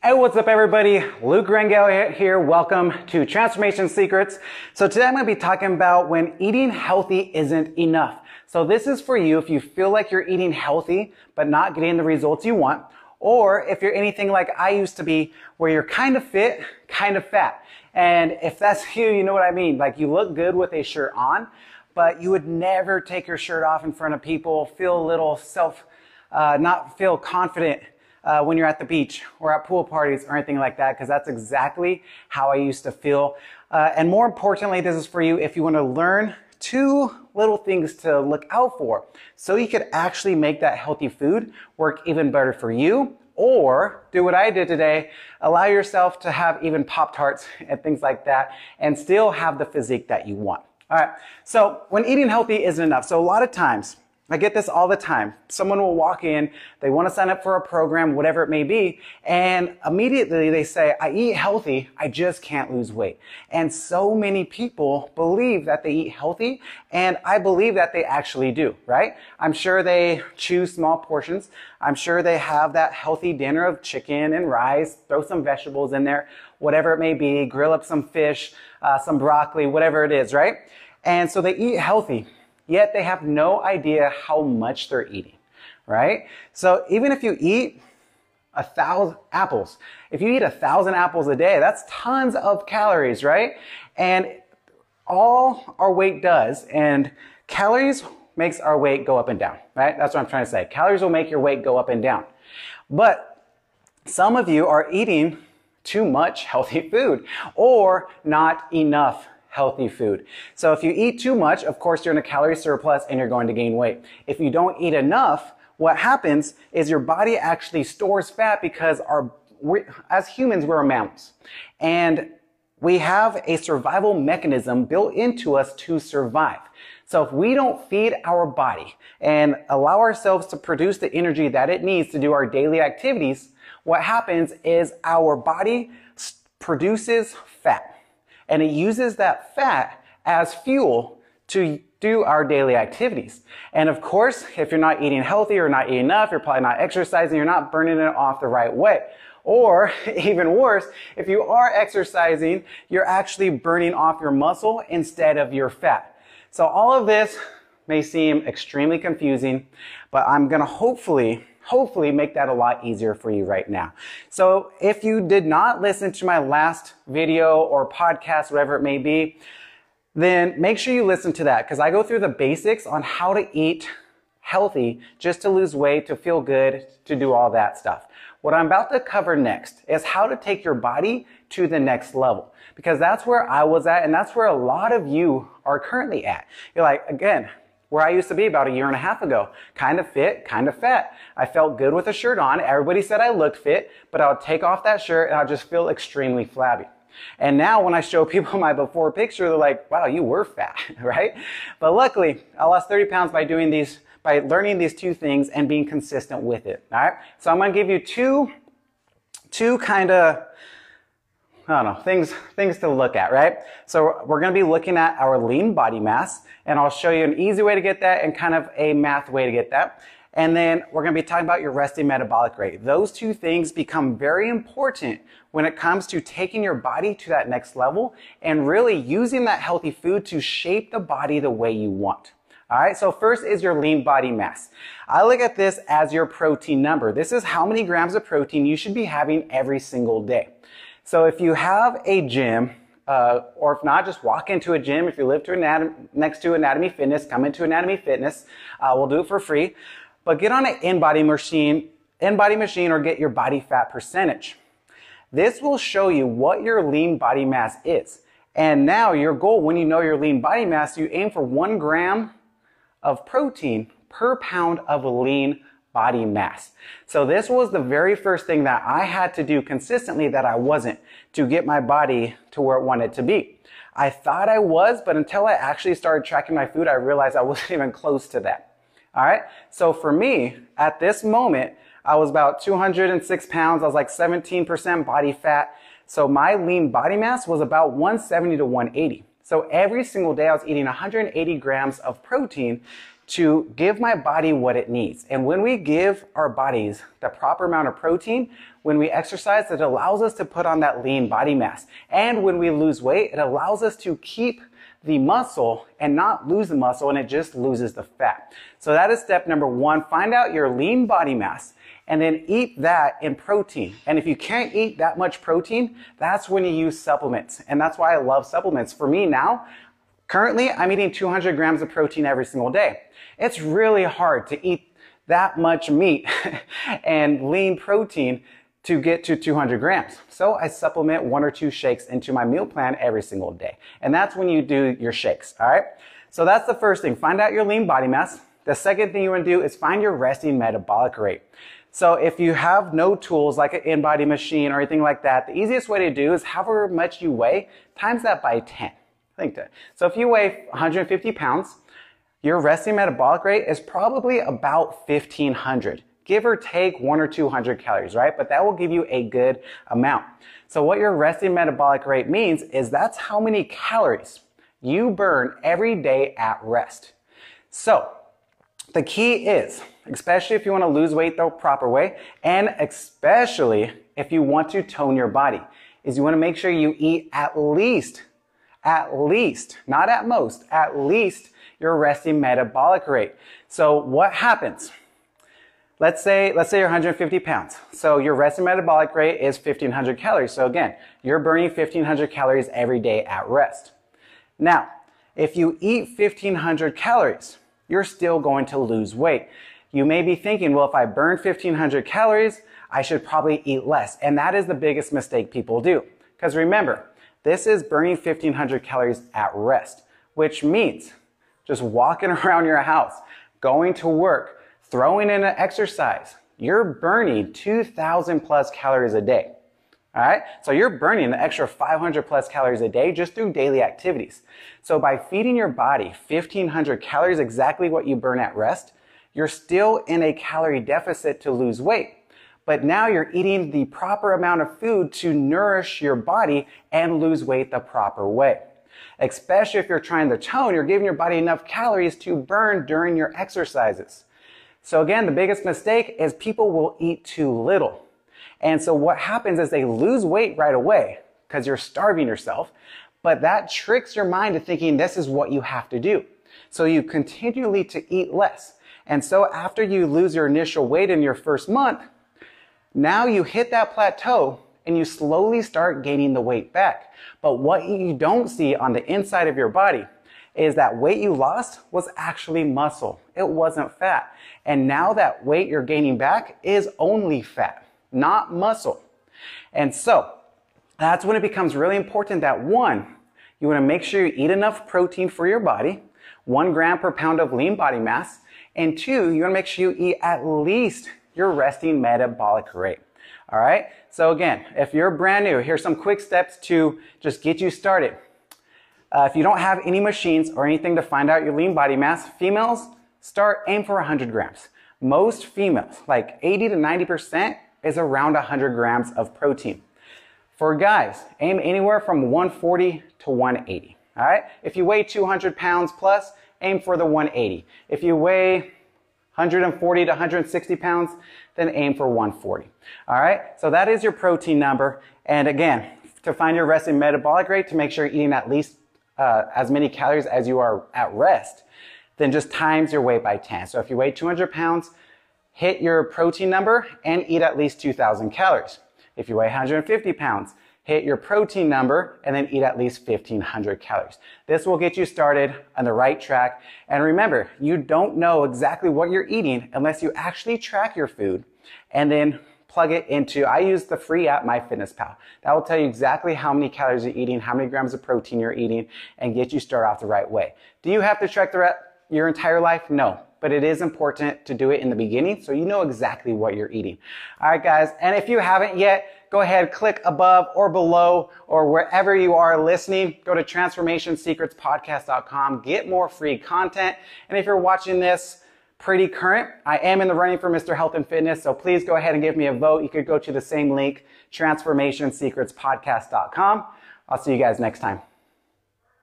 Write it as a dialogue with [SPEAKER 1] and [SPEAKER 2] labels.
[SPEAKER 1] Hey, what's up everybody? Luke Rangel here. Welcome to Transformation Secrets. So today I'm going to be talking about when eating healthy isn't enough. So this is for you if you feel like you're eating healthy but not getting the results you want, or if you're anything like I used to be where you're kind of fit, kind of fat. And if that's you, you know what I mean. Like you look good with a shirt on, but you would never take your shirt off in front of people, feel a little not feel confident when you're at the beach or at pool parties or anything like that, because that's exactly how I used to feel. And more importantly, this is for you if you want to learn 2 little things to look out for so you could actually make that healthy food work even better for you, or do what I did today, allow yourself to have even Pop-Tarts and things like that and still have the physique that you want. All right, so when eating healthy isn't enough, so a lot of times, I get this all the time. Someone will walk in, they want to sign up for a program, whatever it may be, and immediately they say, I eat healthy, I just can't lose weight. And so many people believe that they eat healthy, and I believe that they actually do, right? I'm sure they choose small portions. I'm sure they have that healthy dinner of chicken and rice, throw some vegetables in there, whatever it may be, grill up some fish, some broccoli, whatever it is, right? And so they eat healthy. Yet they have no idea how much they're eating, right? So even if you eat 1,000 apples, if you eat 1,000 apples a day, that's tons of calories, right? And all our weight does, and calories makes our weight go up and down, right? That's what I'm trying to say. Calories will make your weight go up and down. But some of you are eating too much healthy food or not enough healthy food. So if you eat too much, of course, you're in a calorie surplus and you're going to gain weight. If you don't eat enough, what happens is your body actually stores fat because as humans, we're mammals. And we have a survival mechanism built into us to survive. So if we don't feed our body and allow ourselves to produce the energy that it needs to do our daily activities, what happens is our body produces fat. And it uses that fat as fuel to do our daily activities. And of course, if you're not eating healthy or not eating enough, you're probably not exercising, you're not burning it off the right way. Or even worse, if you are exercising, you're actually burning off your muscle instead of your fat. So all of this may seem extremely confusing, but I'm gonna hopefully make that a lot easier for you right now. So if you did not listen to my last video or podcast, whatever it may be, then make sure you listen to that, because I go through the basics on how to eat healthy just to lose weight, to feel good, to do all that stuff. What I'm about to cover next is how to take your body to the next level, because that's where I was at, and that's where a lot of you are currently at. You're like, again, where I used to be about 1.5 years ago. Kind of fit, kind of fat. I felt good with a shirt on. Everybody said I looked fit, but I would take off that shirt and I'd just feel extremely flabby. And now when I show people my before picture, they're like, wow, you were fat, right? But luckily, I lost 30 pounds by learning these 2 things and being consistent with it, all right? So I'm gonna give you two kind of, I don't know, things to look at, right? So we're going to be looking at our lean body mass, and I'll show you an easy way to get that and kind of a math way to get that. And then we're going to be talking about your resting metabolic rate. Those 2 things become very important when it comes to taking your body to that next level and really using that healthy food to shape the body the way you want. All right, so first is your lean body mass. I look at this as your protein number. This is how many grams of protein you should be having every single day. So if you have a gym, or if not, just walk into a gym. If you live next to Anatomy Fitness, come into Anatomy Fitness. We'll do it for free. But get on an InBody machine or get your body fat percentage. This will show you what your lean body mass is. And now your goal, when you know your lean body mass, you aim for 1 gram of protein per pound of lean body mass. So this was the very first thing that I had to do consistently that I wasn't, to get my body to where it wanted to be. I thought I was, but until I actually started tracking my food, I realized I wasn't even close to that. All right. So for me, at this moment, I was about 206 pounds. I was like 17% body fat. So my lean body mass was about 170 to 180. So every single day I was eating 180 grams of protein to give my body what it needs. And when we give our bodies the proper amount of protein, when we exercise, it allows us to put on that lean body mass. And when we lose weight, it allows us to keep the muscle and not lose the muscle, and it just loses the fat. So that is step number one. Find out your lean body mass and then eat that in protein. And if you can't eat that much protein, that's when you use supplements. And that's why I love supplements. For me now, currently, I'm eating 200 grams of protein every single day. It's really hard to eat that much meat and lean protein to get to 200 grams. So I supplement 1 or 2 shakes into my meal plan every single day. And that's when you do your shakes, all right? So that's the first thing. Find out your lean body mass. The second thing you want to do is find your resting metabolic rate. So if you have no tools like an InBody machine or anything like that, the easiest way to do is however much you weigh, times that by 10. Think that. So if you weigh 150 pounds, your resting metabolic rate is probably about 1,500. Give or take 100 or 200 calories, right? But that will give you a good amount. So what your resting metabolic rate means is that's how many calories you burn every day at rest. So the key is, especially if you want to lose weight the proper way, and especially if you want to tone your body, is you want to make sure you eat at least, not at most, at least your resting metabolic rate. So what happens? Let's say you're 150 pounds. So your resting metabolic rate is 1,500 calories. So again, you're burning 1,500 calories every day at rest. Now, if you eat 1,500 calories, you're still going to lose weight. You may be thinking, well, if I burn 1,500 calories, I should probably eat less. And that is the biggest mistake people do. Because remember, this is burning 1,500 calories at rest, which means just walking around your house, going to work, throwing in an exercise, you're burning 2,000 plus calories a day. All right? So you're burning an extra 500 plus calories a day just through daily activities. So by feeding your body 1,500 calories, exactly what you burn at rest, you're still in a calorie deficit to lose weight. But now you're eating the proper amount of food to nourish your body and lose weight the proper way. Especially if you're trying to tone, you're giving your body enough calories to burn during your exercises. So again, the biggest mistake is people will eat too little. And so what happens is they lose weight right away because you're starving yourself, but that tricks your mind to thinking this is what you have to do. So you continually to eat less. And so after you lose your initial weight in your first month, now you hit that plateau and you slowly start gaining the weight back. But what you don't see on the inside of your body is that weight you lost was actually muscle. It wasn't fat. And now that weight you're gaining back is only fat, not muscle. And so that's when it becomes really important that one, you want to make sure you eat enough protein for your body, 1 gram per pound of lean body mass, and 2, you want to make sure you eat at least your resting metabolic rate. All right. So again, if you're brand new, here's some quick steps to just get you started. If you don't have any machines or anything to find out your lean body mass, females aim for 100 grams. Most females, like 80 to 90%, is around 100 grams of protein. For guys, aim anywhere from 140 to 180. All right. If you weigh 200 pounds plus, aim for the 180. If you weigh 140 to 160 pounds, then aim for 140. All right. So that is your protein number. And again, to find your resting metabolic rate, to make sure you're eating at least as many calories as you are at rest, then just times your weight by 10. So if you weigh 200 pounds, hit your protein number and eat at least 2,000 calories. If you weigh 150 pounds, hit your protein number and then eat at least 1,500 calories. This will get you started on the right track. And remember, you don't know exactly what you're eating unless you actually track your food and then plug it into, I use the free app, MyFitnessPal. That will tell you exactly how many calories you're eating, how many grams of protein you're eating, and get you started off the right way. Do you have to track your entire life? No. But it is important to do it in the beginning so you know exactly what you're eating. All right, guys. And if you haven't yet, go ahead, click above or below or wherever you are listening. Go to transformationsecretspodcast.com. Get more free content. And if you're watching this pretty current, I am in the running for Mr. Health and Fitness. So please go ahead and give me a vote. You could go to the same link, transformationsecretspodcast.com. I'll see you guys next time.